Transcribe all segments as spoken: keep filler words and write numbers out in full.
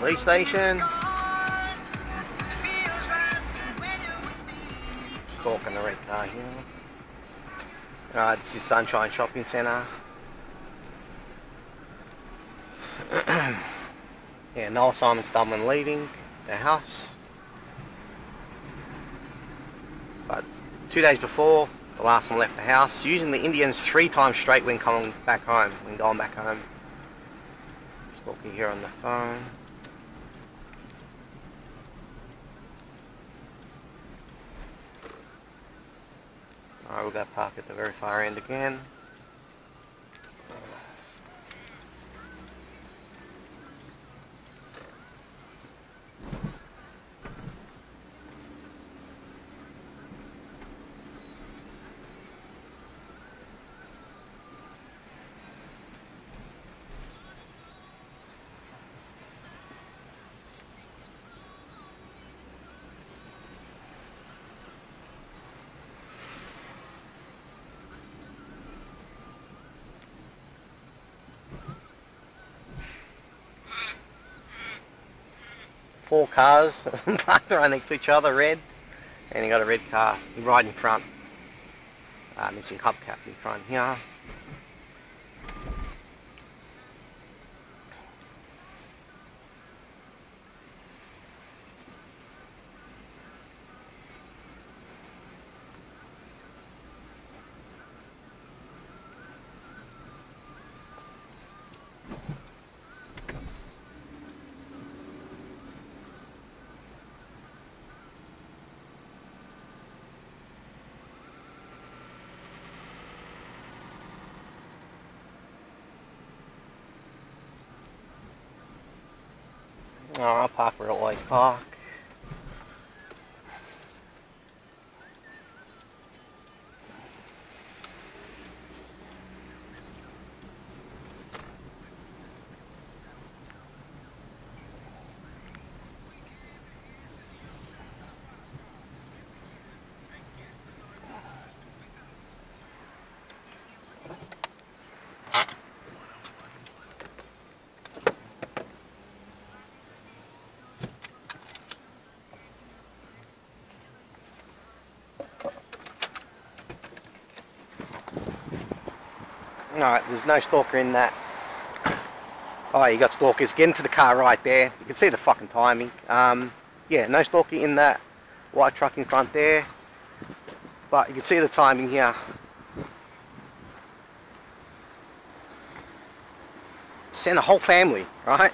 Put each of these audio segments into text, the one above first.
police station. Stalking the red car here. Alright, this is Sunshine Shopping Centre. Yeah, Noel Simon Stubman leaving the house. But two days before, the last one left the house, using the Indians three times straight when coming back home, when going back home. Just looking here on the phone. Alright, we'll go park at the very far end again. Four cars parked right next to each other, red, and you got a red car right in front, uh, missing hubcap in front here. Oh, I'll park where I park. Alright, there's no stalker in that. Oh, you got stalkers. Get into the car right there. You can see the fucking timing. Um, yeah, no stalker in that white truck in front there. But you can see the timing here. Send a whole family, right?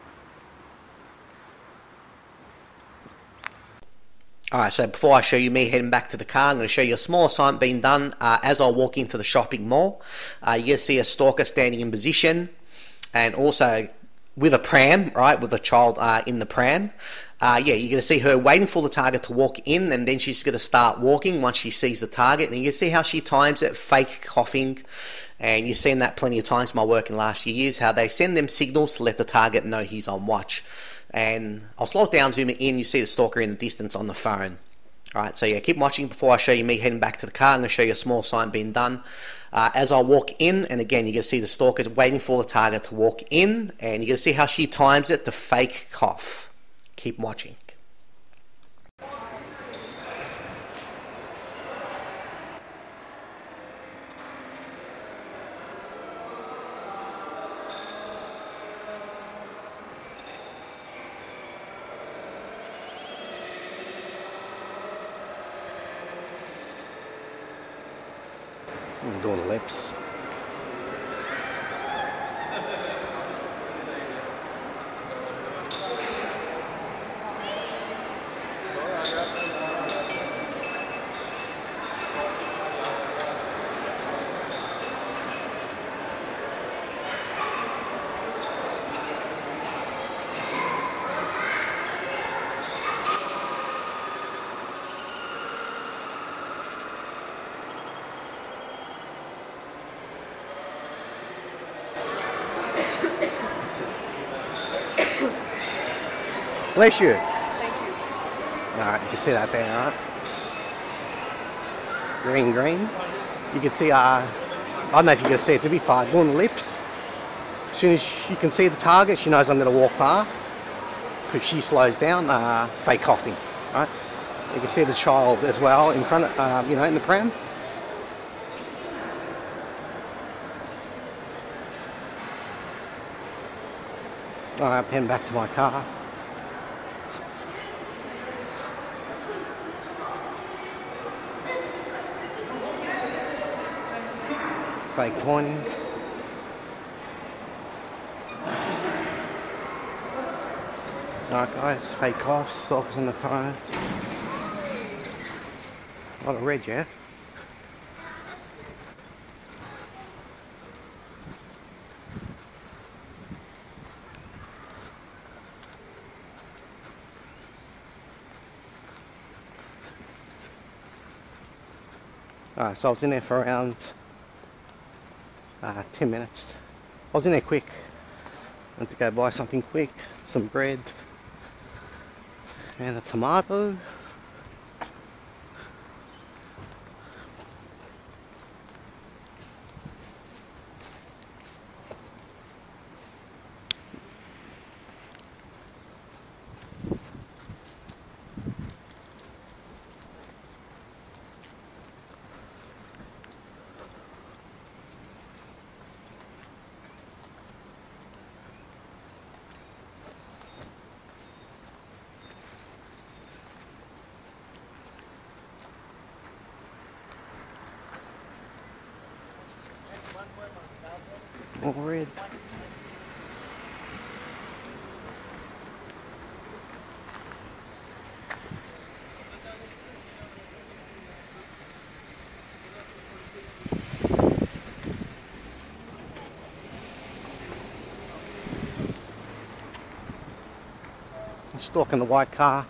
Alright, so before I show you me heading back to the car, I'm going to show you a small assignment being done uh, as I walk into the shopping mall. Uh, you see a stalker standing in position, and also with a pram, right, with a child uh, in the pram. Uh, yeah, you're going to see her waiting for the target to walk in, and then she's going to start walking once she sees the target. And you can see how she times it, fake coughing. And you've seen that plenty of times in my work in the last few years, how they send them signals to let the target know he's on watch. And I'll slow it down, zoom it in, you see the stalker in the distance on the phone. Alright, so yeah, keep watching. Before I show you me heading back to the car, I'm going to show you a small sign being done. Uh, as I walk in, and again, you're going to see the stalker waiting for the target to walk in, and you're going to see how she times it to fake cough. Keep watching. I'm doing the lips. Bless you. Thank you. Alright, you can see that there, alright? Green, green. You can see, uh, I don't know if you can see it, to be far, doing the lips. As soon as you can see the target, she knows I'm going to walk past. because she slows down, uh, fake coughing, right? You can see the child as well in front of, uh, you know, in the pram. I pen back to my car. Fake pointing. Alright guys, fake coughs, stalkers on the phones. A lot of red, yeah? Alright, so I was in there for around uh, ten minutes. I was in there quick. Went to go buy something quick, some bread and a tomato. All red. Stalking the white car.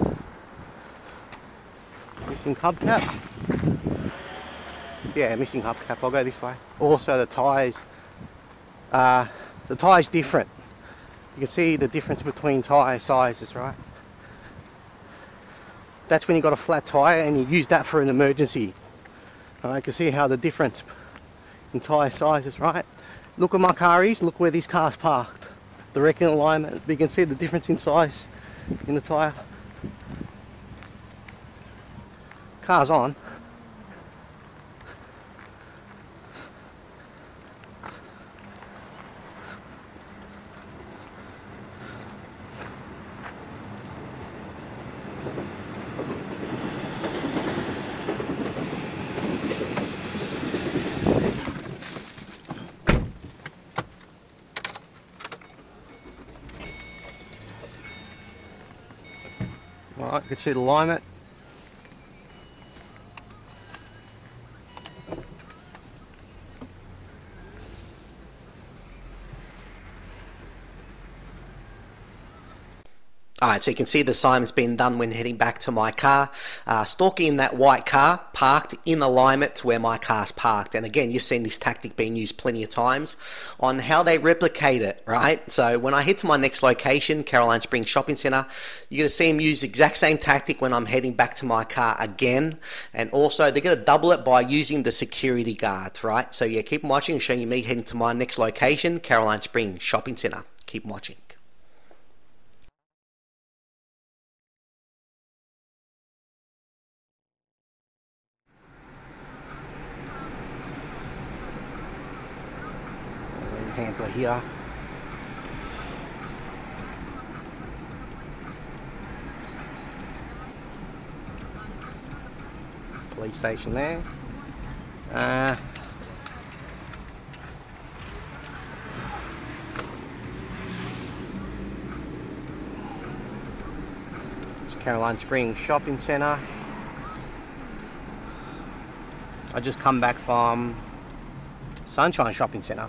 Missing hubcap. Yeah, missing hubcap. I'll go this way. Also the tyres. Uh, the tyre's different. You can see the difference between tyre sizes, right? That's when you've got a flat tyre and you use that for an emergency. Right, you can see how the difference in tyre sizes, right? Look where my car is, look where this car's parked. Direct in alignment, but you can see the difference in size in the tyre. Car's on. Alright, you can see the alignment. Alright, so you can see the assignment's been done when heading back to my car. Uh, stalking that white car, parked in alignment to where my car's parked. And again, you've seen this tactic being used plenty of times on how they replicate it, right? So when I head to my next location, Caroline Springs Shopping Centre, you're going to see them use the exact same tactic when I'm heading back to my car again. And also, they're going to double it by using the security guard, right? So yeah, keep watching and showing you me heading to my next location, Caroline Springs Shopping Centre. Keep watching. Hands are here. Police station there. Uh, it's Caroline Springs Shopping Centre. I just come back from Sunshine Shopping Centre.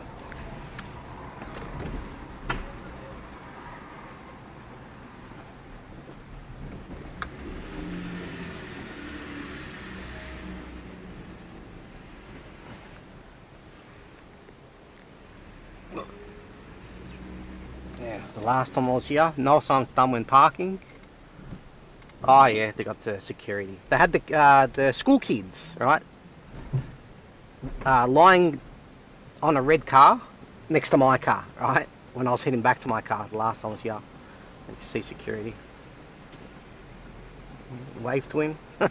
Yeah, the last time I was here, no signs done when parking. Oh yeah, they got the security. They had the uh, the school kids, right, uh, lying on a red car next to my car, right, when I was heading back to my car the last time I was here. You see security. Wave to him. You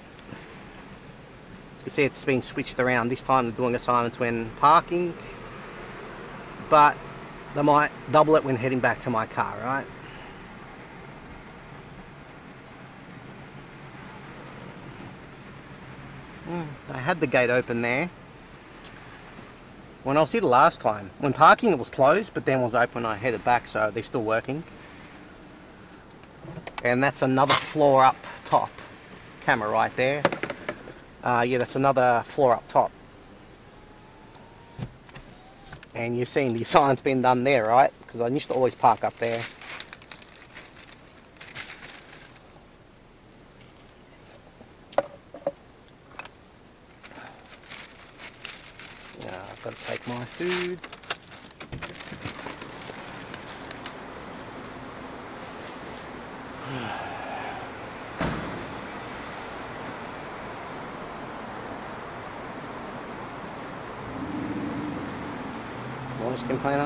can see it's been switched around. This time they're doing assignments when parking, but they might double it when heading back to my car, right? Mm, I had the gate open there. When I was here the last time, when parking it was closed, but then it was open, I headed back, so they're still working. And that's another floor up top. Camera right there. Uh, yeah, that's another floor up top. And you're seeing the sign's been done there, right? Because I used to always park up there. Uh, I've got to take my food. Noise container.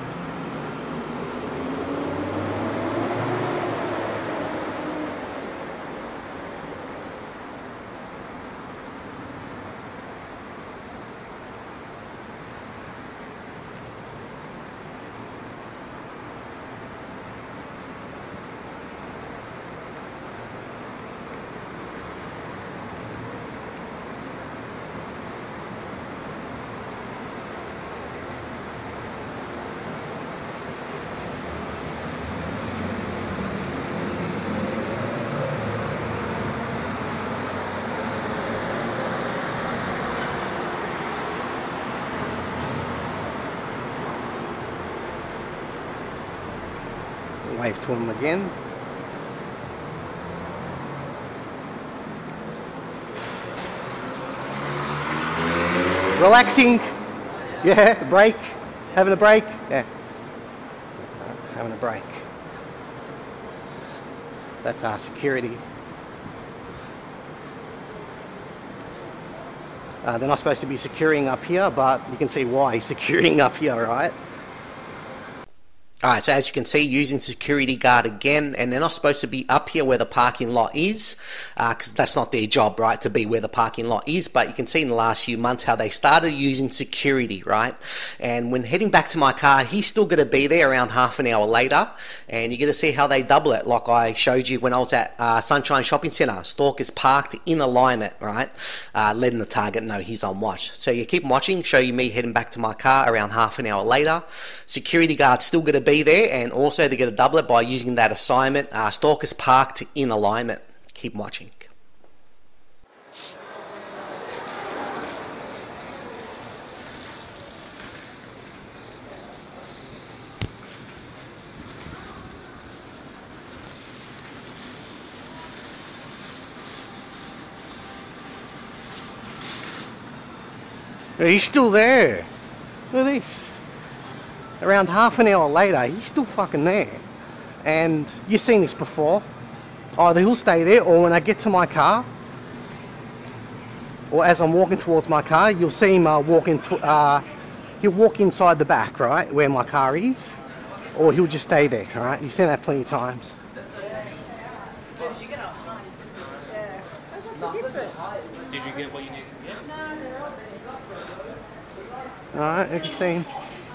Wave to him again. Relaxing. Yeah, break. Having a break. Yeah. Uh, having a break. That's our security. Uh, they're not supposed to be securing up here, but you can see why he's securing up here, right? Alright, so as you can see, using security guard again, and they're not supposed to be up here where the parking lot is, because uh, that's not their job, right, to be where the parking lot is, but you can see in the last few months how they started using security, right, and when heading back to my car, he's still going to be there around half an hour later, and you're going to see how they double it, like I showed you when I was at uh, Sunshine Shopping Centre. Stalker's parked in alignment, right, uh, letting the target know he's on watch. So you keep watching, show you me heading back to my car around half an hour later. Security guard's still going to be there, and also they're going to double it by using that assignment. Uh, Stalker's parked in alignment. Keep watching. He's still there. Look at this. Around half an hour later, he's still fucking there. And you've seen this before. Either he'll stay there, or when I get to my car, or as I'm walking towards my car, you'll see him uh, walk into, uh, he'll walk inside the back, right, where my car is, or he'll just stay there, right? You've seen that plenty of times. Did you get what you needed to get? Alright, you can see him.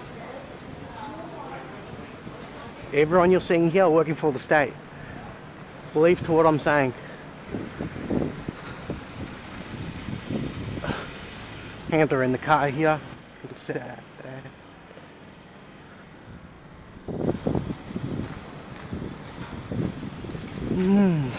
Everyone you're seeing here working for the state. Believe to what I'm saying. Panther in the car here. It's that there. Mm.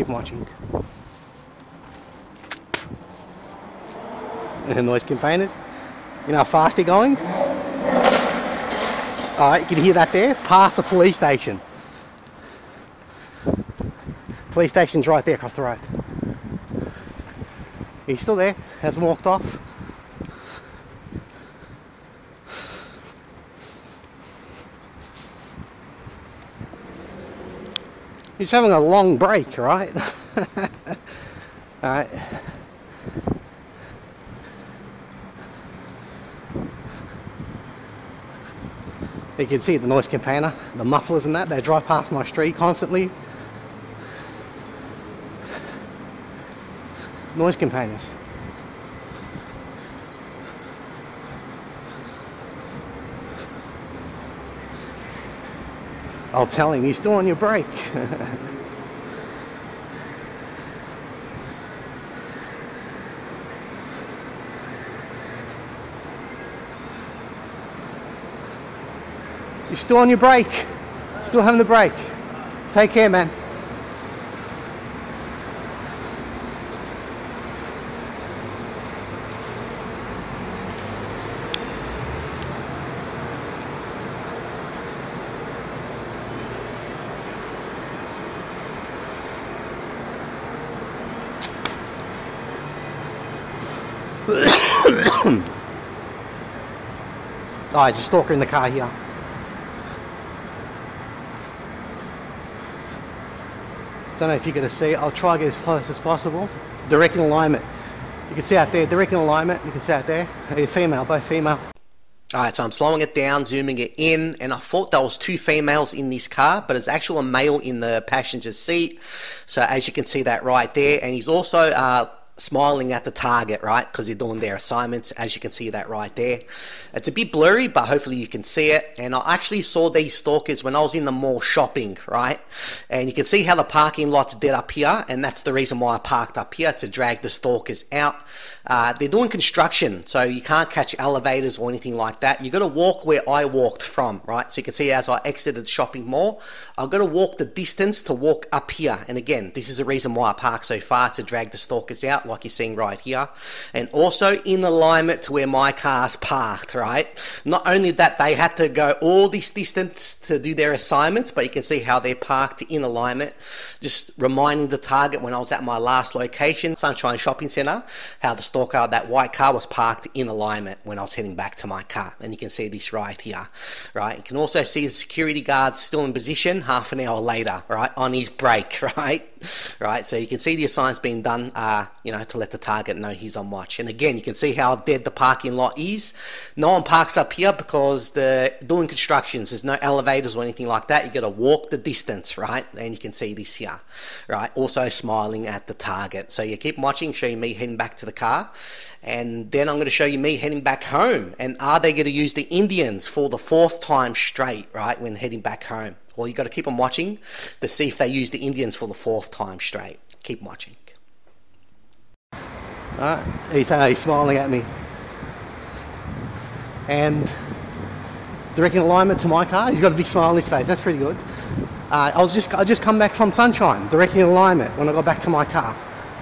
keep watching. And the noise containers. You know how fast they're going? Alright, you can hear that there? Past the police station. Police station's right there across the road. He's still there, hasn't walked off. He's having a long break, right? Alright. You can see the noise container, the mufflers and that, they drive past my street constantly. Noise containers. I'll tell him, you're still on your break. You're still on your break. Still having the break. Take care, man. Oh, there's a stalker in the car here. Don't know if you're going to see it. I'll try to get as close as possible. Direct alignment. You can see out there, direct alignment. You can see out there. They're female, both female. Alright, so I'm slowing it down, zooming it in, and I thought there was two females in this car, but it's actually a male in the passenger seat. So as you can see that right there, and he's also uh, smiling at the target, right, because they're doing their assignments, as you can see that right there. It's a bit blurry, but hopefully you can see it. And I actually saw these stalkers when I was in the mall shopping, right, and you can see how the parking lot's dead up here, and that's the reason why I parked up here, to drag the stalkers out. Uh, they're doing construction, so you can't catch elevators or anything like that. You got to walk where I walked from, right? So you can see as I exited the shopping mall, I've got to walk the distance to walk up here. And again, this is the reason why I parked so far, to drag the stalkers out, like you're seeing right here. And also in alignment to where my car's parked, right? Not only that, they had to go all this distance to do their assignments, but you can see how they're parked in alignment. Just reminding the target when I was at my last location, Sunshine Shopping Centre, how the stalker, that white car, was parked in alignment when I was heading back to my car. And you can see this right here, right? You can also see the security guard still in position half an hour later, right, on his break, right? Right, so you can see the assignment's being done, uh, you know, to let the target know he's on watch. And again, you can see how dead the parking lot is. No one parks up here because they're doing constructions. There's no elevators or anything like that. You got to walk the distance, right? And you can see this here, right? Also smiling at the target. So you keep watching, show you me heading back to the car. And then I'm going to show you me heading back home. And are they going to use the Indians for the fourth time straight, right, when heading back home? Well, you got to keep on watching to see if they use the Indians for the fourth time straight. Keep watching. Alright, he's, uh, he's smiling at me. And direct alignment to my car. He's got a big smile on his face. That's pretty good. Uh, I was just I just come back from Sunshine, direct alignment when I got back to my car.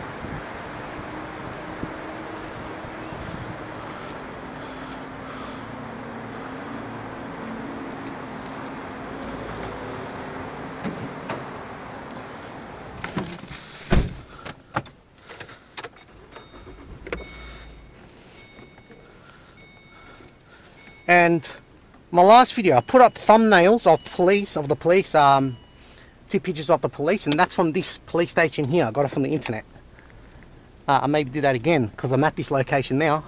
And my last video, I put up thumbnails of police, of the police, um, two pictures of the police, and that's from this police station here. I got it from the internet. Uh, I maybe do that again, because I'm at this location now.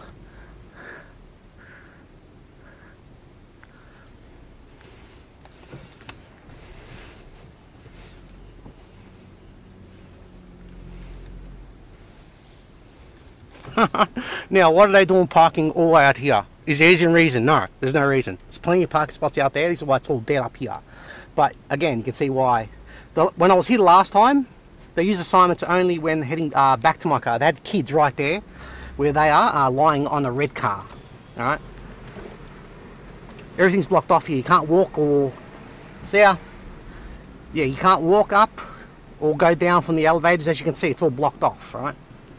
Now, what are they doing parking all the way out here? Is there any reason? No, there's no reason. There's plenty of parking spots out there. This is why it's all dead up here. But again, you can see why. The, when I was here last time, they used assignments only when heading uh, back to my car. They had kids right there where they are uh, lying on a red car. All right. Everything's blocked off here. You can't walk or see ya. Yeah, you can't walk up or go down from the elevators. As you can see, it's all blocked off, right?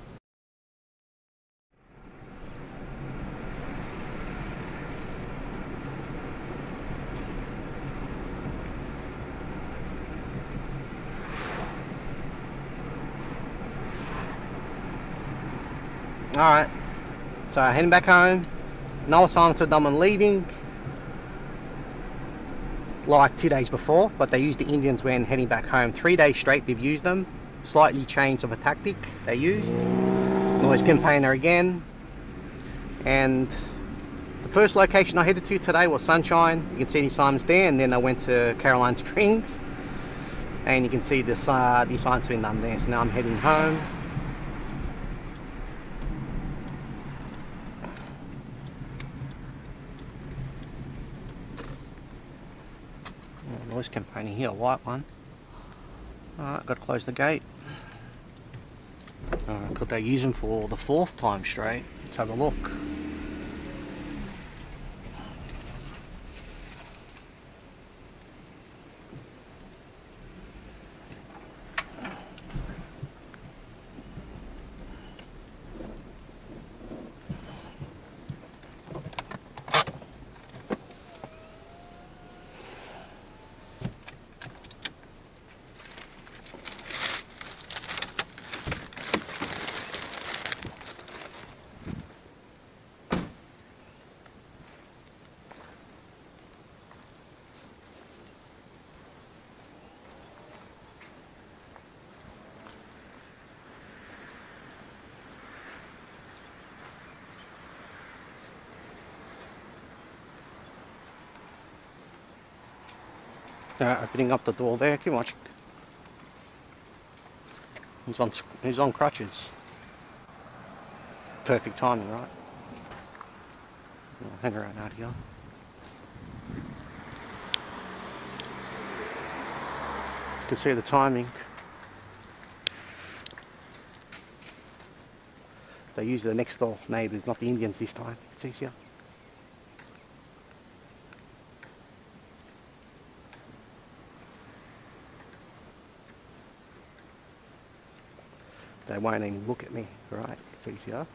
Alright, so heading back home. No assignments are done on leaving, like two days before, but they used the Indians when heading back home. Three days straight they've used them. Slightly changed of a tactic they used. Noise campaigner again. And the first location I headed to today was Sunshine. You can see the assignments there, and then I went to Caroline Springs. And you can see this, uh, the assignments been done there, so now I'm heading home. Noise campaigning here, a white one. Alright, got to close the gate. Alright, could they use them for the fourth time straight? Let's have a look. Uh, opening up the door there, keep watching. He's on, he's on crutches. Perfect timing, right? I'll hang around out here. You can see the timing. They use the next door neighbours, not the Indians this time. It's easier. They won't even look at me, right? It's easier.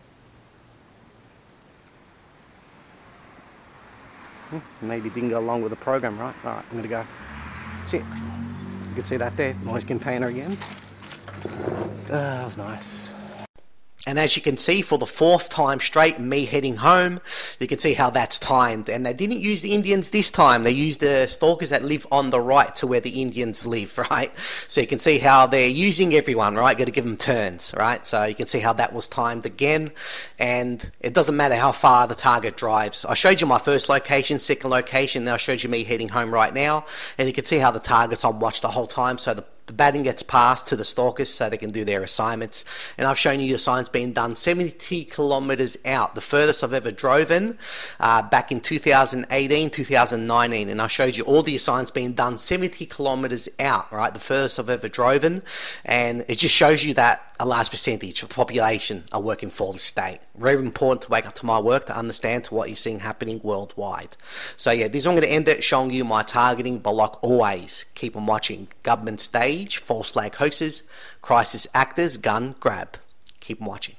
Hmm, maybe didn't go along with the program, right? Alright, I'm gonna go. That's it. You can see that there, noise container again. Ah, that was nice. And as you can see, for the fourth time straight, me heading home, you can see how that's timed. And they didn't use the Indians this time. They used the stalkers that live on the right to where the Indians live, right? So you can see how they're using everyone, right? Got to give them turns, right? So you can see how that was timed again. And it doesn't matter how far the target drives. I showed you my first location, second location. Now I showed you me heading home right now. And you can see how the target's on watch the whole time. So the The batting gets passed to the stalkers so they can do their assignments. And I've shown you the assignments being done seventy kilometres out. The furthest I've ever driven uh, back in two thousand eighteen, two thousand nineteen. And I showed you all the assignments being done seventy kilometres out, right? The furthest I've ever driven. And it just shows you that a large percentage of the population are working for the state. Very important to wake up to my work to understand to what you're seeing happening worldwide. So yeah, this is I'm going to end it showing you my targeting, but like always, keep on watching. Government stage, false flag hoaxes, crisis actors, gun grab. Keep on watching.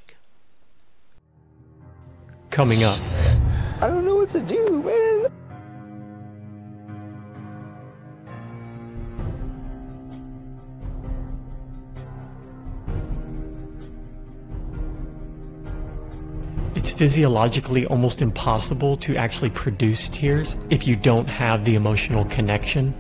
Coming up. I don't know what to do, man. It's physiologically almost impossible to actually produce tears if you don't have the emotional connection.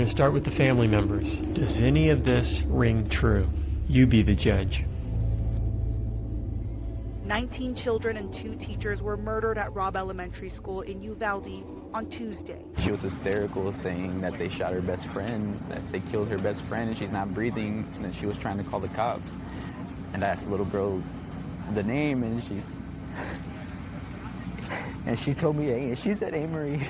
going to start with the family members. Does any of this ring true? You be the judge. nineteen children and two teachers were murdered at Robb Elementary School in Uvalde on Tuesday. She was hysterical, saying that they shot her best friend, that they killed her best friend, and she's not breathing, and then she was trying to call the cops. And I asked the little girl the name, and she's... and she told me, hey, she said Amory.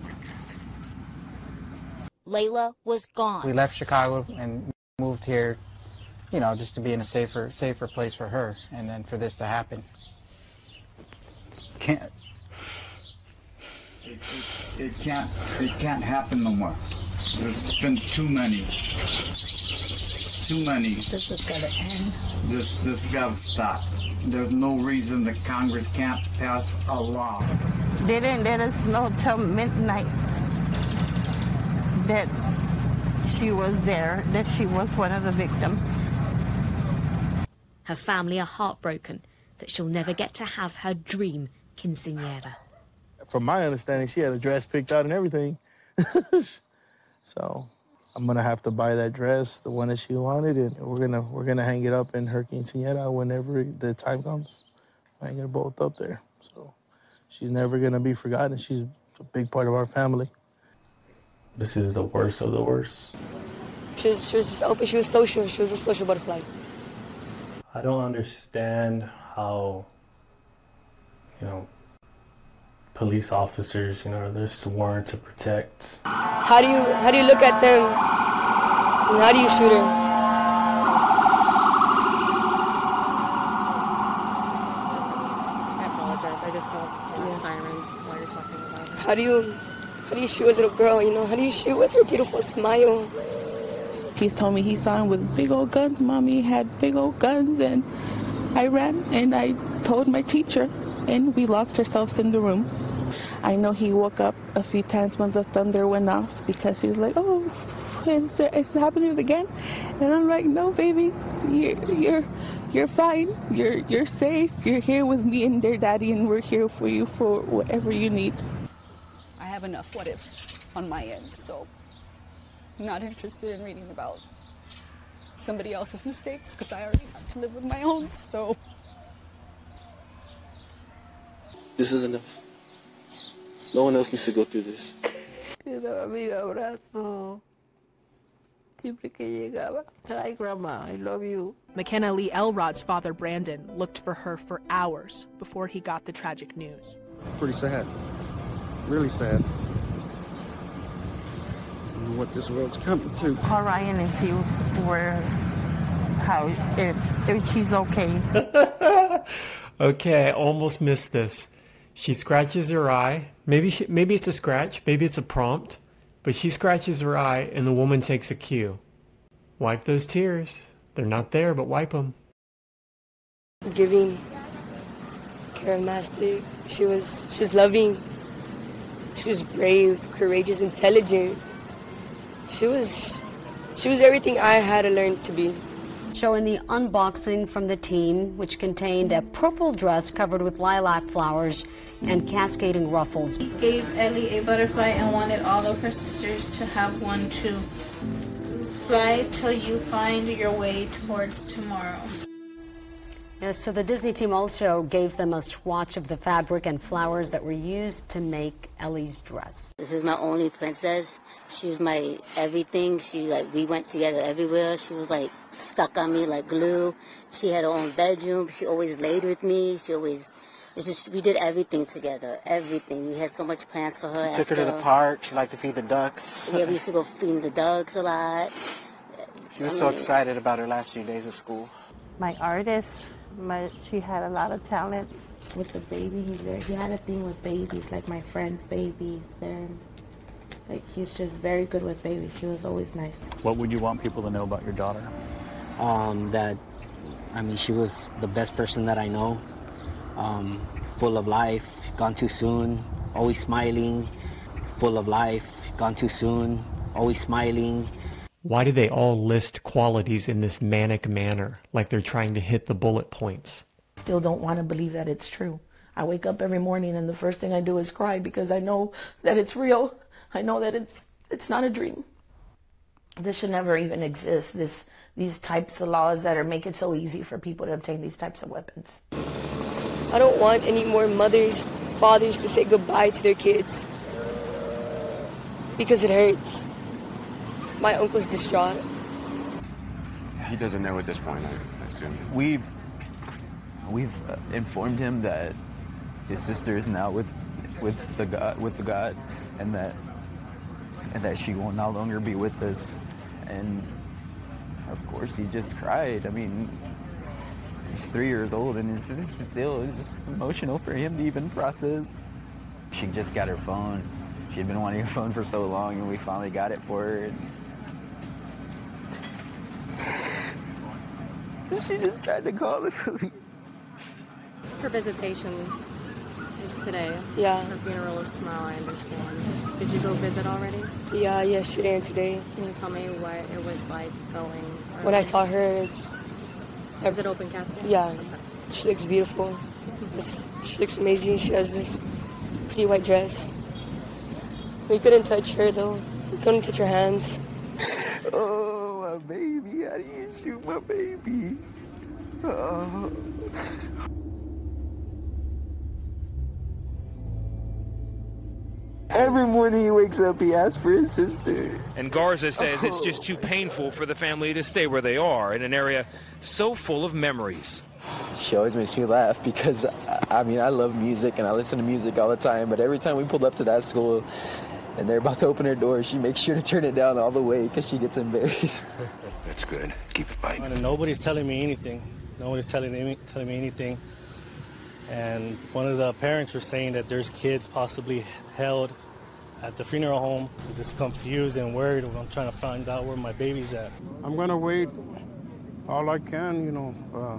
Layla was gone. We left Chicago and moved here, you know, just to be in a safer, safer place for her, and then for this to happen. Can't. It, it, it can't. It can't happen no more. There's been too many. Too many. This is gonna end. This this gotta stop. There's no reason that Congress can't pass a law. They didn't let us know till midnight that she was there, that she was one of the victims. Her family are heartbroken that she'll never get to have her dream quinceañera. From my understanding, she had a dress picked out and everything. So I'm gonna have to buy that dress, the one that she wanted, and we're gonna we're gonna hang it up in her quinceañera whenever the time comes. Hang it both up there. So she's never gonna be forgotten. She's a big part of our family. This is the worst of the worst. She was, she was just open. She was social. She was a social butterfly. I don't understand how, you know, police officers, you know, they're sworn to protect. How do you how do you look at them? And how do you shoot her? I apologize. I just don't like yeah. sirens while you're talking about it. How do you how do you shoot a little girl? You know, how do you shoot with her beautiful smile? He told me he saw him with big old guns. Mommy had big old guns, and I ran and I told my teacher, and we locked ourselves in the room. I know he woke up a few times when the thunder went off because he was like, "Oh, is it's happening again?" And I'm like, "No, baby, you're you're you're fine. You're you're safe. You're here with me and their daddy, and we're here for you for whatever you need." I have enough what ifs on my end, so. Not interested in reading about somebody else's mistakes because I already have to live with my own, so. This is enough. No one else needs to go through this. Hi, Grandma. I love you. McKenna Lee Elrod's father, Brandon, looked for her for hours before he got the tragic news. Pretty sad. Really sad. What this world's coming to. Call Ryan and see where, how, if, if she's okay. Okay, I almost missed this. She scratches her eye. Maybe she, maybe it's a scratch, maybe it's a prompt, but she scratches her eye and the woman takes a cue. Wipe those tears. They're not there, but wipe them. Giving, charismatic. She was, she was loving. She was brave, courageous, intelligent. She was, she was everything I had to learn to be. Showing the unboxing from the team, which contained a purple dress covered with lilac flowers and cascading ruffles. Gave Ellie a butterfly and wanted all of her sisters to have one too. Fly till you find your way towards tomorrow. Yeah, so the Disney team also gave them a swatch of the fabric and flowers that were used to make Ellie's dress. This was my only princess. She was my everything. She like we went together everywhere. She was like stuck on me like glue. She had her own bedroom. She always laid with me. She always, it's just we did everything together. Everything. We had so much plans for her. You took her to the park. She liked to feed the ducks. Yeah, we used to go feed the ducks a lot. She was I so mean, excited about her last few days of school. My artist, my, she had a lot of talent. With the baby, he's there. He had a thing with babies, like my friend's babies. There, like he's just very good with babies. He was always nice. What would you want people to know about your daughter? Um, that, I mean, she was the best person that I know. Um, full of life, gone too soon, always smiling. Full of life, gone too soon, always smiling. Why do they all list qualities in this manic manner, like they're trying to hit the bullet points? Still don't want to believe that it's true. I wake up every morning and the first thing I do is cry because I know that it's real. I know that it's it's not a dream. This should never even exist. This, these types of laws that are make it so easy for people to obtain these types of weapons. I don't want any more mothers, fathers to say goodbye to their kids because it hurts. My uncle's distraught. He doesn't know at this point, I assume. We've we've uh, informed him that his sister is now with with the God, with the God, and that and that she will no longer be with us. And of course, he just cried. I mean, he's three years old, and it's, it's still it's just emotional for him to even process. She just got her phone. She had been wanting a phone for so long, and we finally got it for her. And she just tried to call the police. Her visitation is today. Yeah. Her funeral is tomorrow, I understand. Did you go visit already? Yeah, yesterday and today. Can you tell me what it was like going? When I saw her, it's... Is it open casket? Yeah. She looks beautiful. It's, she looks amazing. She has this pretty white dress. We couldn't touch her, though. We couldn't touch her hands. Oh, my baby. How do you shoot my baby? Oh. Every morning he wakes up, he asks for his sister. And Garza says it's just too painful for the family to stay where they are in an area so full of memories. She always makes me laugh because, I mean, I love music and I listen to music all the time, but every time we pulled up to that school and they're about to open her door, she makes sure to turn it down all the way because she gets embarrassed. That's good. Keep it light. And nobody's telling me anything. Nobody's telling me, telling me anything. And one of the parents were saying that there's kids possibly held at the funeral home. So just confused and worried. I'm trying to find out where my baby's at. I'm going to wait all I can, you know. Uh,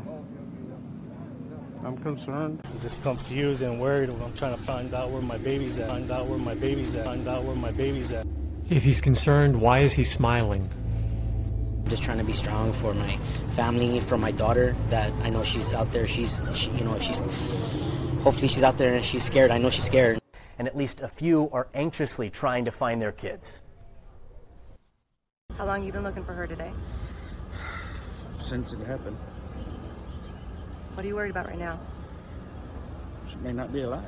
I'm concerned. So just confused and worried. I'm trying to find out where my baby's at. Find out where my baby's at. Find out where my baby's at. If he's concerned, why is he smiling? I'm just trying to be strong for my family, for my daughter, that I know she's out there. She's, she, you know, she's, hopefully she's out there and she's scared. I know she's scared. And at least a few are anxiously trying to find their kids. How long you been looking for her today? Since it happened. What are you worried about right now? She may not be alive.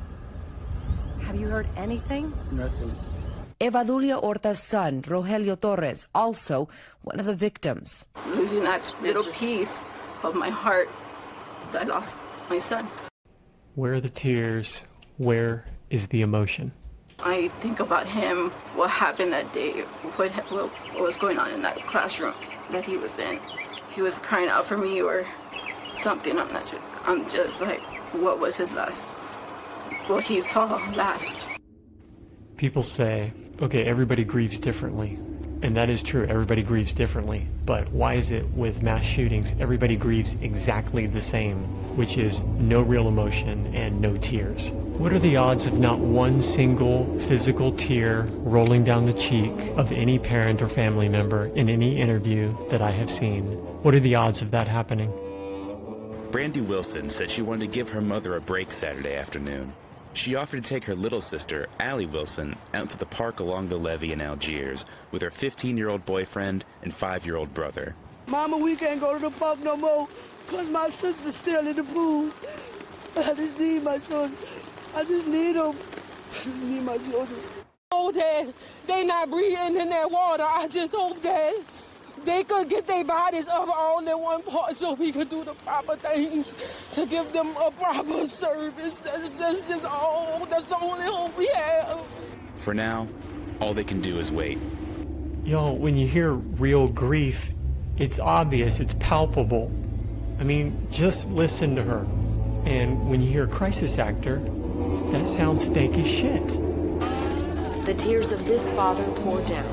Have you heard anything? Nothing. Evadulia Horta's son, Rogelio Torres, also one of the victims. Losing that little piece of my heart, I lost my son. Where are the tears? Where is the emotion? I think about him, what happened that day, what, what, what was going on in that classroom that he was in. He was crying out for me or something. I'm not sure. I'm just like, what was his last, what he saw last? People say, okay, everybody grieves differently. And that is true, everybody grieves differently. But why is it with mass shootings, everybody grieves exactly the same, which is no real emotion and no tears? What are the odds of not one single physical tear rolling down the cheek of any parent or family member in any interview that I have seen? What are the odds of that happening? Brandy Wilson said she wanted to give her mother a break Saturday afternoon. She offered to take her little sister, Allie Wilson, out to the park along the levee in Algiers with her fifteen-year-old boyfriend and five-year-old brother. Mama, we can't go to the park no more because my sister's still in the pool. I just need my children. I just need them. I just need my children. Oh, Dad, they not breathing in that water. I just hope that they could get their bodies up all in one part so we could do the proper things to give them a proper service. That's, that's just all. That's the only hope we have. For now, all they can do is wait. Yo, when you hear real grief, it's obvious, it's palpable. I mean, just listen to her. And when you hear a crisis actor, that sounds fake as shit. The tears of this father pour down.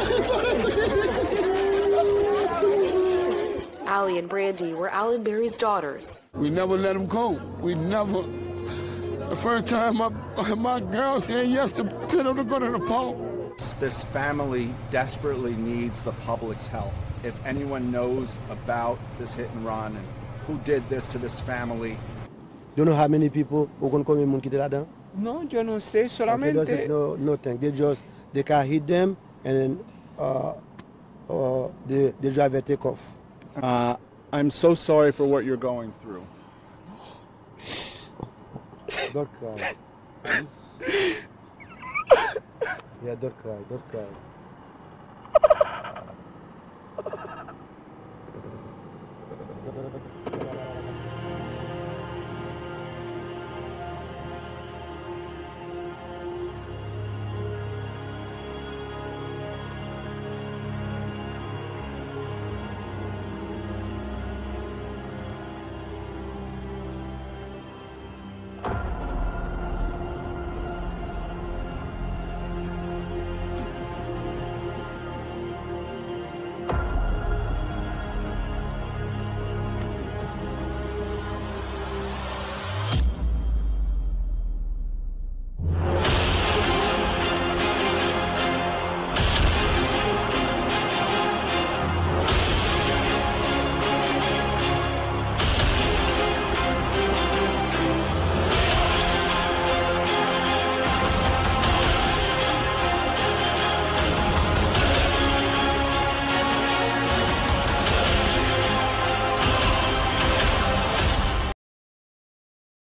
Allie and Brandy were Alan Berry's daughters. We never let them go. We never. The first time my, my girl said yes to tell them to go to the park. This family desperately needs the public's help. If anyone knows about this hit and run and who did this to this family. Do you know how many people who can come in and là-dedans? No, yo no sé, solamente. Okay, no, nothing. They just, they can hit them and then uh, uh, the, the driver take off. Uh, I'm so sorry for what you're going through. Don't cry. Yeah, don't cry, don't cry.